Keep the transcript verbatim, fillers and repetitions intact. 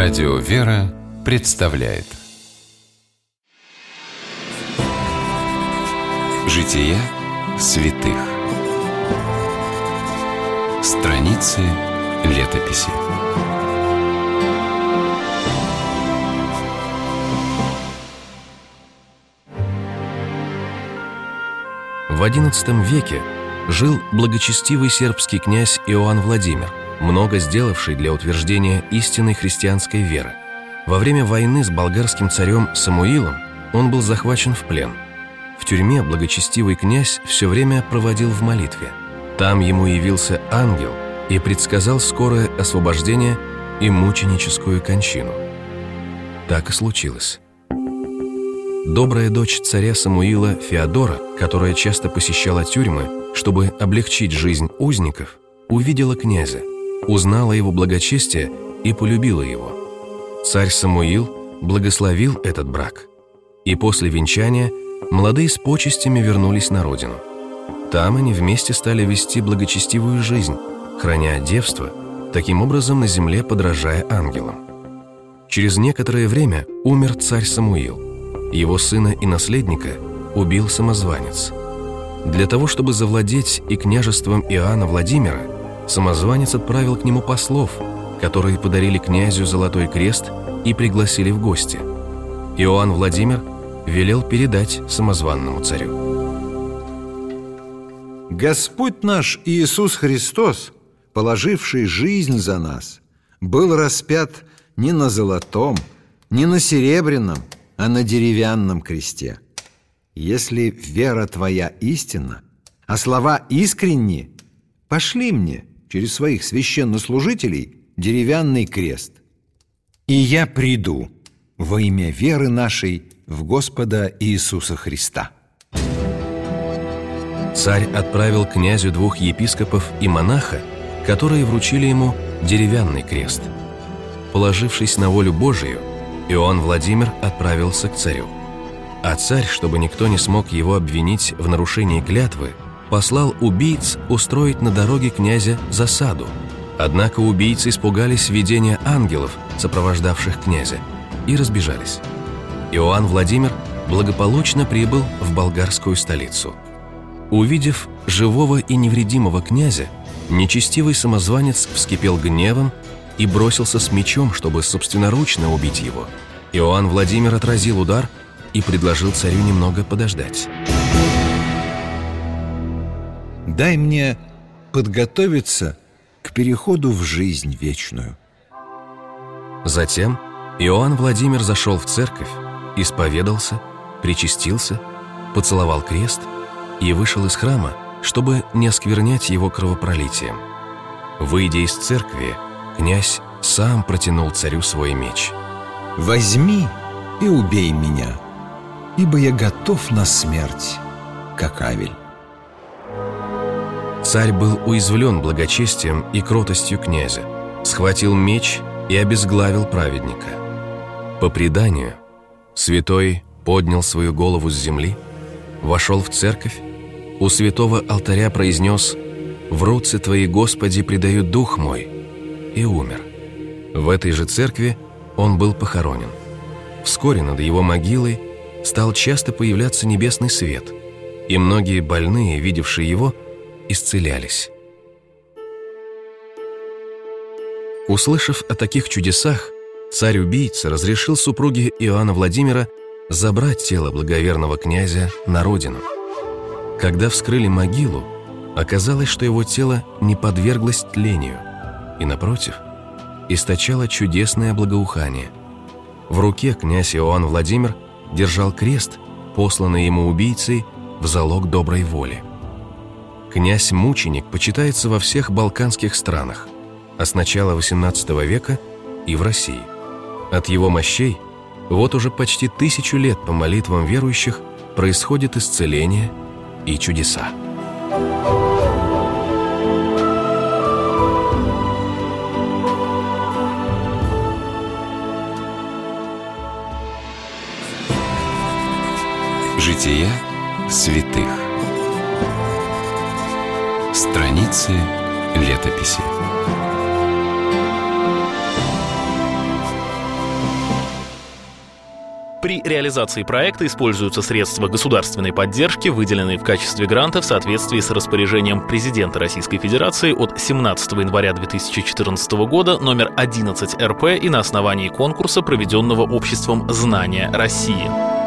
Радио «Вера» представляет Жития святых. Страницы летописи. В одиннадцатом веке жил благочестивый сербский князь Иоанн Владимир, много сделавший для утверждения истинной христианской веры. Во время войны с болгарским царем Самуилом он был захвачен в плен. В тюрьме благочестивый князь все время проводил в молитве. Там ему явился ангел и предсказал скорое освобождение и мученическую кончину. Так и случилось. Добрая дочь царя Самуила Феодора, которая часто посещала тюрьмы, чтобы облегчить жизнь узников, увидела князя, узнала его благочестие и полюбила его. Царь Самуил благословил этот брак, и после венчания молодые с почестями вернулись на родину. Там они вместе стали вести благочестивую жизнь, храня девство, таким образом на земле подражая ангелам. Через некоторое время умер царь Самуил. Его сына и наследника убил самозванец. Для того, чтобы завладеть и княжеством Иоанна Владимира, самозванец отправил к нему послов, которые подарили князю золотой крест и пригласили в гости. Иоанн Владимир велел передать самозванному царю. Господь наш Иисус Христос, положивший жизнь за нас, был распят не на золотом, не на серебряном, а на деревянном кресте. Если вера твоя истинна, а слова искренни, пошли мне через своих священнослужителей деревянный крест, и я приду во имя веры нашей в Господа Иисуса Христа. Царь отправил князю двух епископов и монаха, которые вручили ему деревянный крест. Положившись на волю Божию, Иоанн Владимир отправился к царю. А царь, чтобы никто не смог его обвинить в нарушении клятвы, послал убийц устроить на дороге князя засаду. Однако убийцы испугались видения ангелов, сопровождавших князя, и разбежались. Иоанн Владимир благополучно прибыл в болгарскую столицу. Увидев живого и невредимого князя, нечестивый самозванец вскипел гневом и бросился с мечом, чтобы собственноручно убить его. Иоанн Владимир отразил удар и предложил царю немного подождать. «Дай мне подготовиться к переходу в жизнь вечную». Затем Иоанн Владимир зашел в церковь, исповедался, причастился, поцеловал крест и вышел из храма, чтобы не осквернять его кровопролитием. Выйдя из церкви, князь сам протянул царю свой меч. «Возьми и убей меня, ибо я готов на смерть, как Авель». Царь был уязвлен благочестием и кротостью князя, схватил меч и обезглавил праведника. По преданию, святой поднял свою голову с земли, вошел в церковь, у святого алтаря произнес: «В руцы Твои, Господи, предаю дух мой», и умер. В этой же церкви он был похоронен. Вскоре над его могилой стал часто появляться небесный свет, и многие больные, видевшие его, исцелялись. Услышав о таких чудесах, царь-убийца разрешил супруге Иоанна Владимира забрать тело благоверного князя на родину. Когда вскрыли могилу, оказалось, что его тело не подверглось тлению, и, напротив, источало чудесное благоухание. В руке князь Иоанн Владимир держал крест, посланный ему убийцей в залог доброй воли. Князь-мученик почитается во всех балканских странах, а с начала восемнадцатого века и в России. От его мощей вот уже почти тысячу лет по молитвам верующих происходит исцеление и чудеса. Жития святых. Страницы летописи. При реализации проекта используются средства государственной поддержки, выделенные в качестве гранта в соответствии с распоряжением президента Российской Федерации от семнадцатого января две тысячи четырнадцатого года номер одиннадцать эр пэ и на основании конкурса, проведенного обществом «Знания России».